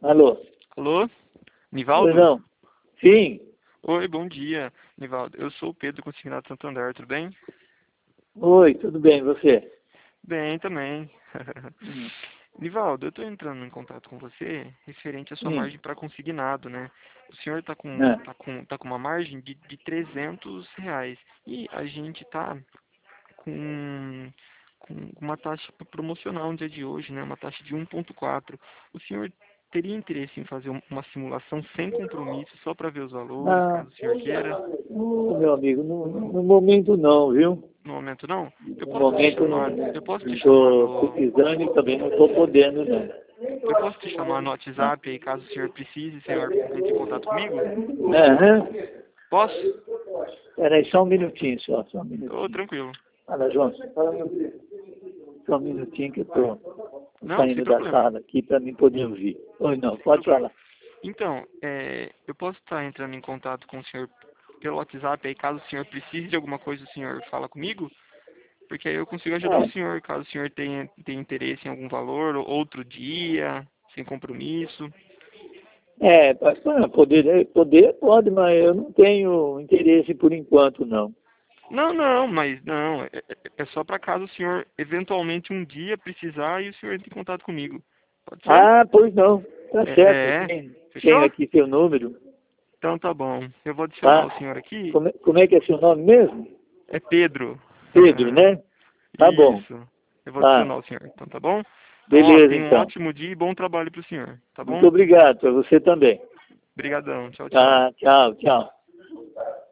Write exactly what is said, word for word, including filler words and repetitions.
Alô? Alô? Pois Nivaldo? não? Sim. Oi, bom dia, Nivaldo. Eu sou o Pedro Consignado Santander, tudo bem? Oi, tudo bem, e você? Bem também. Hum, Nivaldo, eu estou entrando em contato com você referente à sua hum, margem para consignado, né? O senhor está com, é. tá com, tá com uma margem de, de trezentos reais e a gente está com, com uma taxa promocional no dia de hoje, né? Uma taxa de um ponto quatro. O senhor teria interesse em fazer um- uma simulação sem compromisso, só para ver os valores, Ah, caso o senhor queira? ô, meu amigo, no, no momento não, viu? No momento não? Eu No posso te momento não. chamar, eu posso te chamar Estou no, precisando e também não estou podendo, não. eu posso te chamar no WhatsApp aí, caso o senhor precise, o senhor entre em contato comigo? Aham. Posso? Peraí, só um minutinho, só, só um Ô, minutinho. tranquilo. Fala, João. Só um minutinho que eu estou Não, sem saindo da problema. sala aqui para mim poder ouvir. Oi, não, Sem pode problema. falar. Então, é, eu posso estar entrando em contato com o senhor pelo WhatsApp aí, caso o senhor precise de alguma coisa, o senhor fala comigo? Porque aí eu consigo ajudar o senhor, caso o senhor tenha, tenha interesse em algum valor, ou outro dia, sem compromisso. É, é para poder, poder pode, mas eu não tenho interesse por enquanto, não. Não, não, mas não, é, é é só para caso o senhor eventualmente um dia precisar e o senhor entre em contato comigo. Pode ser? Ah, pois não. Tá certo, eu É, é. tenho, tenho Fechou? aqui seu número, Então tá bom. Eu vou adicionar tá? o senhor aqui. Como é, como é que é seu nome mesmo? É Pedro. Pedro, né? Tá bom, Isso. Eu vou tá. adicionar o senhor, então tá bom? Então, ó, Beleza, tenha um então. ótimo dia e bom trabalho pro senhor, tá Muito bom? obrigado, para você também. Obrigadão. Tchau, tchau. Tá, tchau, tchau.